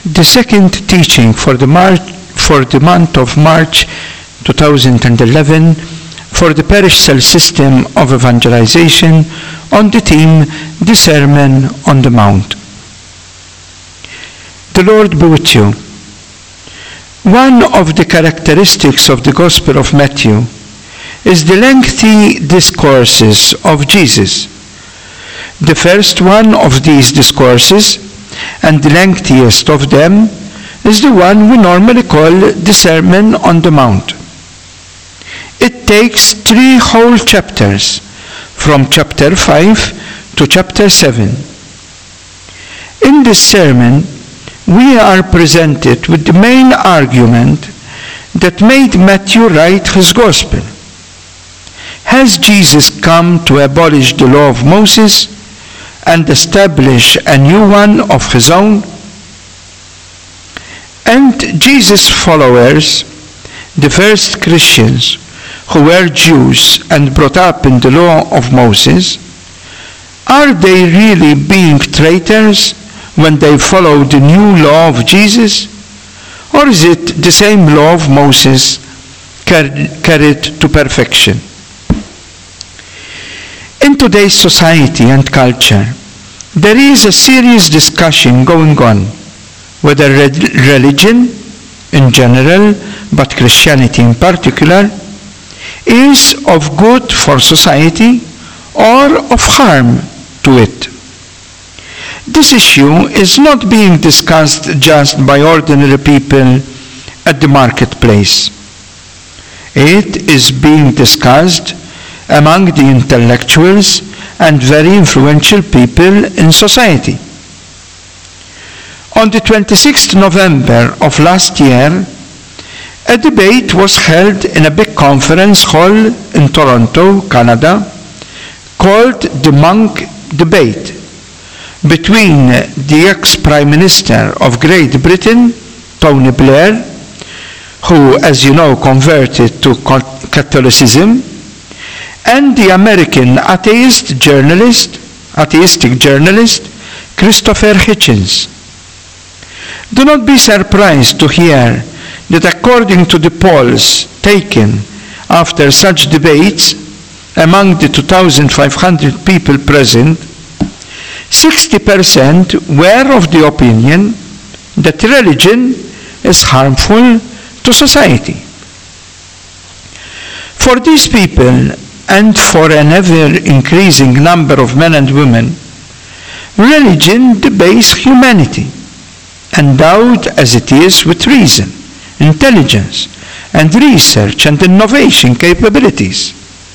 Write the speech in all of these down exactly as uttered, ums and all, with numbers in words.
The second teaching for the, Mar- for the month of March two thousand eleven for the Parish Cell System of Evangelization on the theme The Sermon on the Mount. The Lord be with you. One of the characteristics of the Gospel of Matthew is the lengthy discourses of Jesus. The first one of these discourses, and the lengthiest of them, is the one we normally call the Sermon on the Mount. It takes three whole chapters, from chapter five to chapter seven. In this sermon, we are presented with the main argument that made Matthew write his Gospel. Has Jesus come to abolish the law of Moses and establish a new one of his own? And Jesus' followers, the first Christians who were Jews and brought up in the law of Moses, are they really being traitors when they follow the new law of Jesus? Or is it the same law of Moses carried to perfection? In today's society and culture, there is a serious discussion going on whether religion in general, but Christianity in particular, is of good for society or of harm to it. This issue is not being discussed just by ordinary people at the marketplace. It is being discussed among the intellectuals and very influential people in society. On the twenty-sixth of November of last year, a debate was held in a big conference hall in Toronto, Canada, called the Monk Debate, between the ex-Prime Minister of Great Britain, Tony Blair, who, as you know, converted to Catholicism, and the American atheist journalist, atheistic journalist, Christopher Hitchens. Do not be surprised to hear that according to the polls taken after such debates among the two thousand five hundred people present, sixty percent were of the opinion that religion is harmful to society. For these people, and for an ever-increasing number of men and women, religion debases humanity, endowed as it is with reason, intelligence, and research and innovation capabilities.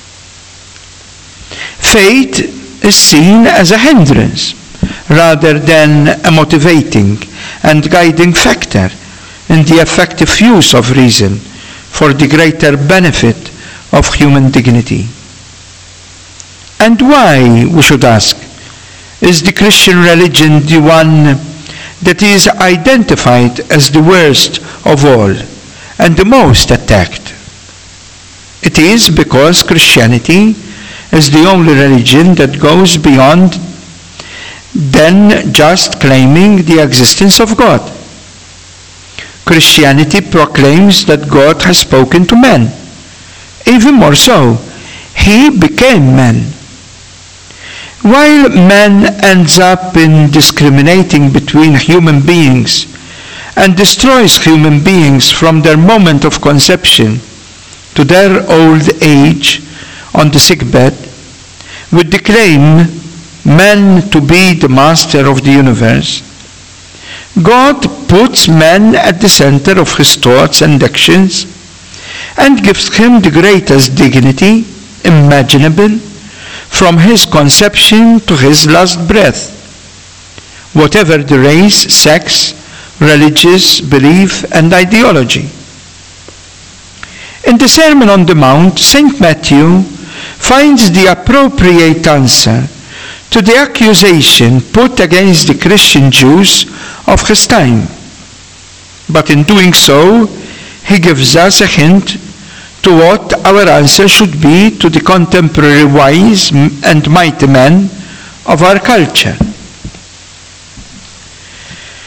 Faith is seen as a hindrance rather than a motivating and guiding factor in the effective use of reason for the greater benefit of human dignity. And why, we should ask, is the Christian religion the one that is identified as the worst of all and the most attacked? It is because Christianity is the only religion that goes beyond than just claiming the existence of God. Christianity proclaims that God has spoken to men. Even more so, he became man. While man ends up in discriminating between human beings and destroys human beings from their moment of conception to their old age on the sickbed, with the claim man to be the master of the universe, God puts man at the center of his thoughts and actions and gives him the greatest dignity imaginable from his conception to his last breath, whatever the race, sex, religious belief, and ideology. In the Sermon on the Mount, Saint Matthew finds the appropriate answer to the accusation put against the Christian Jews of his time. But in doing so, he gives us a hint to what our answer should be to the contemporary wise and mighty men of our culture. The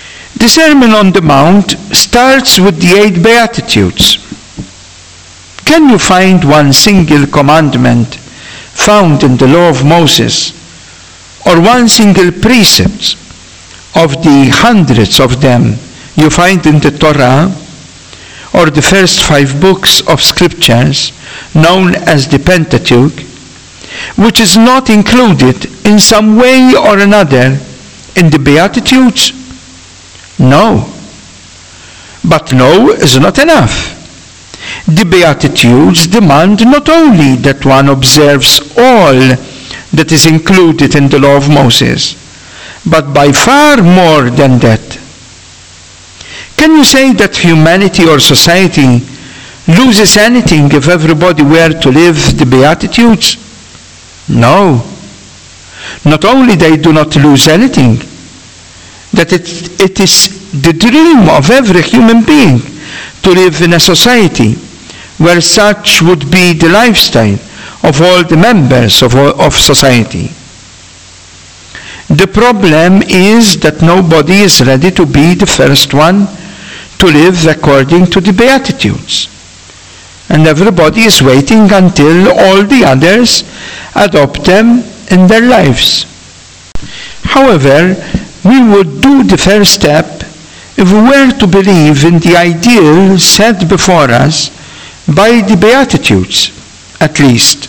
The Sermon on the Mount starts with the eight Beatitudes. Can you find one single commandment found in the law of Moses, or one single precept of the hundreds of them you find in the Torah, or the first five books of scriptures known as the Pentateuch, which is not included in some way or another in the Beatitudes? No. But no is not enough. The Beatitudes demand not only that one observes all that is included in the law of Moses, but by far more than that. Can you say that humanity or society loses anything if everybody were to live the Beatitudes? No. Not only they do not lose anything, that it, it is the dream of every human being to live in a society where such would be the lifestyle of all the members of, of society. The problem is that nobody is ready to be the first one to live according to the Beatitudes. And everybody is waiting until all the others adopt them in their lives. However, we would do the first step if we were to believe in the ideal set before us by the Beatitudes, at least.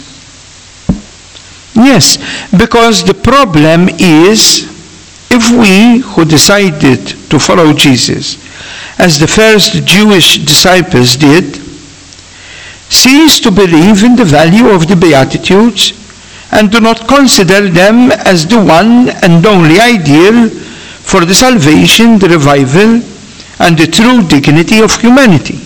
Yes, because the problem is, if we who decided to follow Jesus, as the first Jewish disciples did, cease to believe in the value of the Beatitudes and do not consider them as the one and only ideal for the salvation, the revival, and the true dignity of humanity.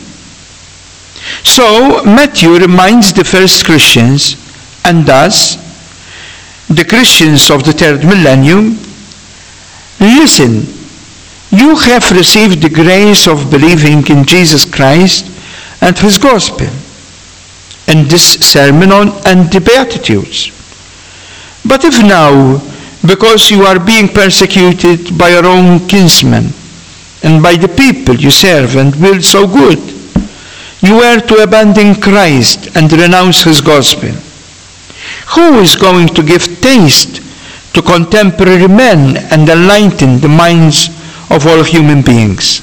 So Matthew reminds the first Christians, and thus the Christians of the third millennium, listen, you have received the grace of believing in Jesus Christ and his gospel, in this sermon on and the Beatitudes. But if now, because you are being persecuted by your own kinsmen and by the people you serve and will so good, you were to abandon Christ and renounce his gospel, who is going to give taste to contemporary men and enlighten the minds of all human beings?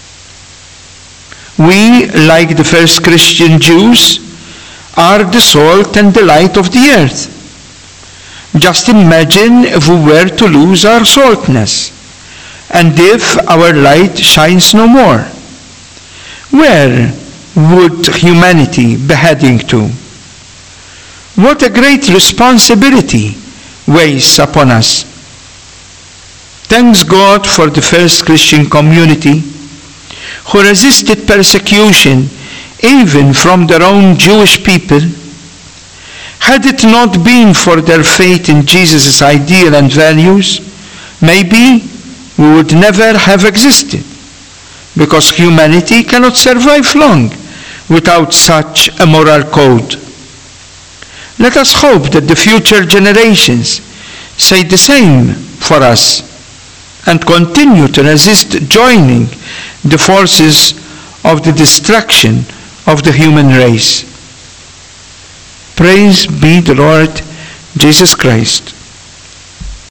We, like the first Christian Jews, are the salt and the light of the earth. Just imagine if we were to lose our saltness, and if our light shines no more. Where would humanity be heading to? What a great responsibility weighs upon us. Thanks God for the first Christian community who resisted persecution even from their own Jewish people. Had it not been for their faith in Jesus' ideal and values, maybe we would never have existed, because humanity cannot survive long without such a moral code. Let us hope that the future generations say the same for us and continue to resist joining the forces of the destruction of the human race. Praise be the Lord Jesus Christ.